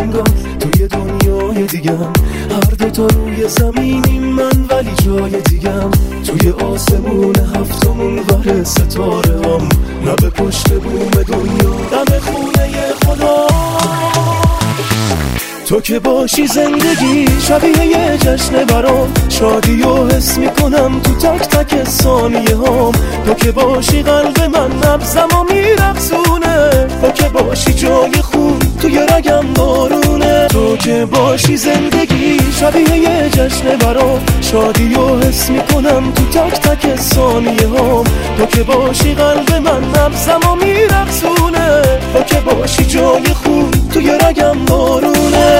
انگار توی دنیای دیگم. هر دوتا روی زمینیم من ولی جای دیگم. توی آسمون هفتمون ور ستاره هم، نه به پشت بوم دنیا دم خونه خدا. تو که باشی زندگی شبیه یه جشن برام، شادی و حس میکنم تو تک تک ثانیه هام. تو که باشی قلب من نبضم و میرقصونه، تو که باشی جای خون توی رگم بارونه. تو که باشی زندگی شبیه یه جشن برام، شادی و حس میکنم تو تک تک ثانیه هام. تو که باشی قلب من نبضم و میرقصونه، تو که باشی جای خون توی رگم بارونه.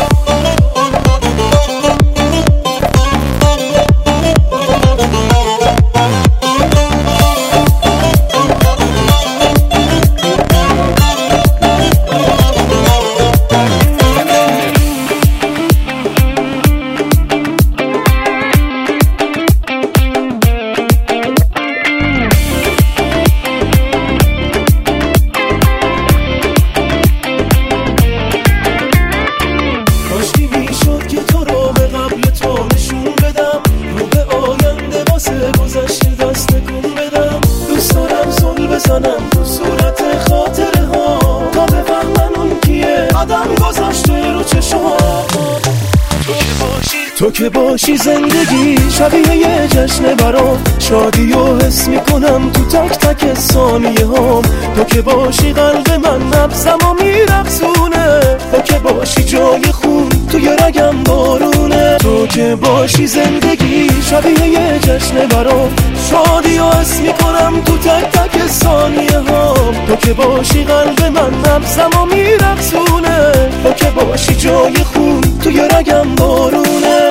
بزنم تو صورت خاطره ها تا بفهمن اون کیه آدم گذاشته رو چشم. تو که باشی زندگی شبیه یه جشن برام، شادی و حس میکنم تو تک تک ثانیه هام. تو که باشی قلب من نبضم و میرقصونه، تو که باشی جای خون توی رگم بارونه. تو که باشی زندگی شبیه یه جشن برام، شادی و حس میکنم تو تک تک ثانیه هام. تو که باشی قلب من نبضم و میرقصونه، تو که باشی جای خون توی رگم بارونه.